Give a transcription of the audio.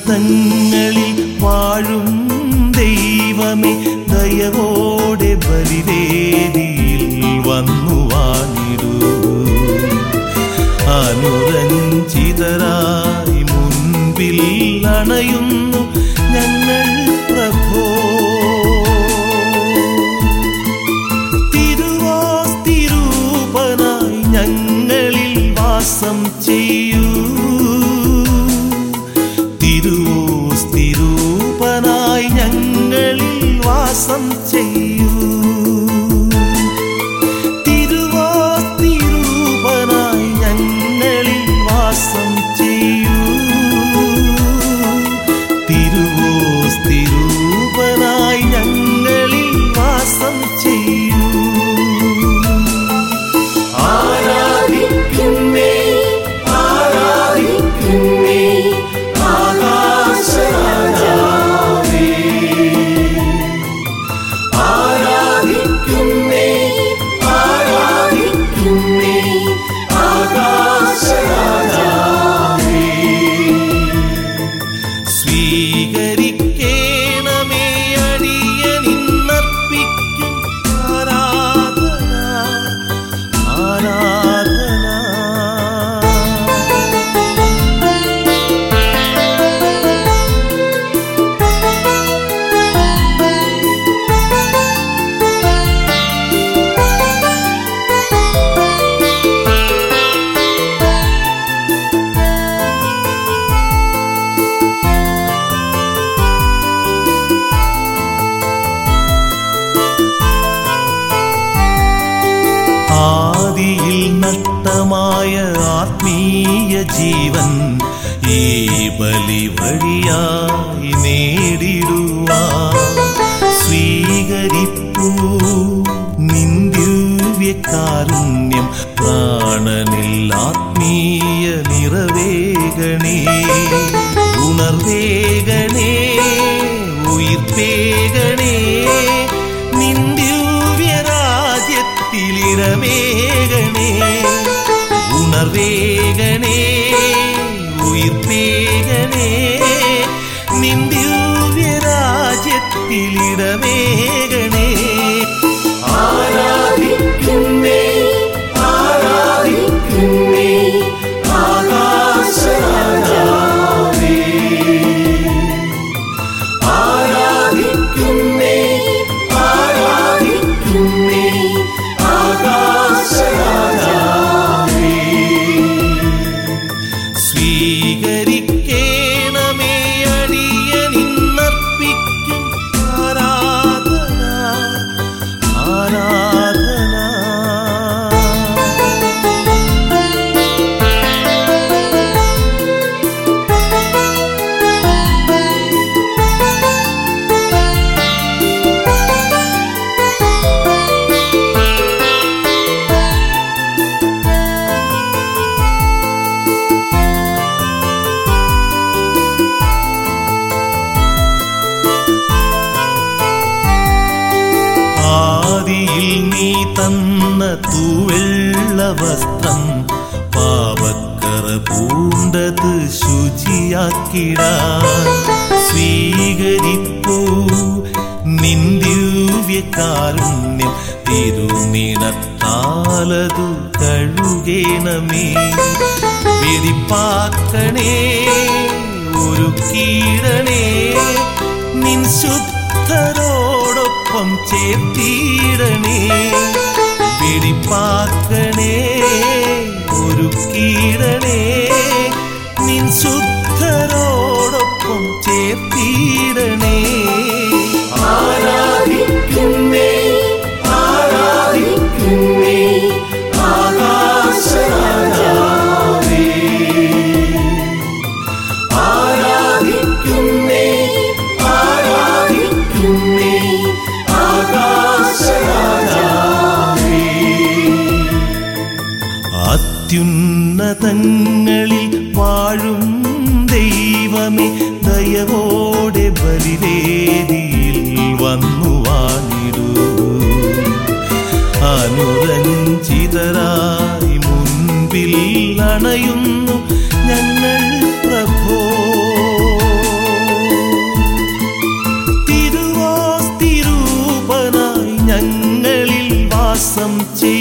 അത്യുന്നതങ്ങളിൽ വാഴും ദൈവമേ, ദയവോടെ ബലിവേദിയിൽ വന്നു വാണിടൂ. അനുരഞ്ജിതരായി മുൻപിൽ അണയുന്നു ഞങ്ങൾ പ്രഭോ. തിരുവോസ്തിരൂപനായി ഞങ്ങളിൽ വാസം ചെയ്യൂ. തിരുവോസ്തിരൂപനായി ഞങ്ങളിൽ വാസം ചെയ്യൂ. തിരുവോസ്തിരൂപനായി ഞങ്ങളിൽ വാസം ചെയ്യൂ. തിരുവോസ്തിരൂപനായി ഞങ്ങളിൽ വാസം ചെയ്യൂ. ആരാധിക്കുന്നേ ആരാധിക്കുന്നേ ആകാശരാജാവേ. ആരാധിക്കുന്നേ ആരാധിക്കുന്നേ ആകാശരാജാവേ. സ്വീകരിക്കേണമേ അടിയനിന്നർപ്പിക്കും ആരാധന ആരാധന. ആദിയിൽ നഷ്ടമായ ആത്മീയ ജീവൻ ഈ ബലി വഴിയായി നേടിടുവാൻ സ്വീകരിപ്പൂ നിന്ദിവ്യകാരുണ്യം. പ്രാണനിൽ ആത്മീയ നിറവേഗണേ, ഉണർവേഗണേ, ഉയിർപ്പേഗണേ. നിന്ദിവ്യരാജ്യത്തിലിടമേകണേ, ഉണർവേഗണേ, ഉയിർപ്പേഗണേ. നിന്ദിവ്യരാജ്യത്തിലിടമേകണേ. ആരാധിക്കുന്നേ ആരാധിക്കുന്നേ ആകാശരാജാവേ. ആരാധിക്കുന്നേ ആരാധിക്കുന്നേ ആകാശരാജാവേ. സ്വീകരിക്കേണമേ അടിയനിന്നർപ്പിക്കും ആരാധന ആരാധന. ആദിയിൽ നീ തന്ന തൂവെള്ള വസ്ത്രം പാപക്കറ പൂണ്ടത് ശുചിയാക്കിടാൻ സ്വീകരിപ്പൂ നിന്ദിവ്യകാരുണ്യം. തിരുനിണത്താലതു കഴുകേണമേ, വെടിപ്പാക്കണേ, ഒരുക്കീടണേ. നിൻ ശുദ്ധരോടൊപ്പം ചേർത്തിടണേ, വെടിപ്പാക്കണേ, ഒരുക്കീടണേ. നിൻ ശുദ്ധരോടൊപ്പം ചേർത്തിടണേ. ആരാധിക്കുന്നേ ആരാധിക്കുന്നേ ആകാശരാജാവേ. ആരാധിക്കുന്നേ ആരാധിക്കുന്നേ ആകാശരാജാവേ. അത്യുന്നതങ്ങളിൽ വാഴും ദൈവമേ, ദയവോടെ ബലിവേദിയിൽ വന്നു വാണിടൂ. അനുരഞ്ജിതരായി മുൻപിൽ അണയുന്നു ഞങ്ങൾ പ്രഭോ. ഞങ്ങളിൽ വാസം ചെയ്യണമേ.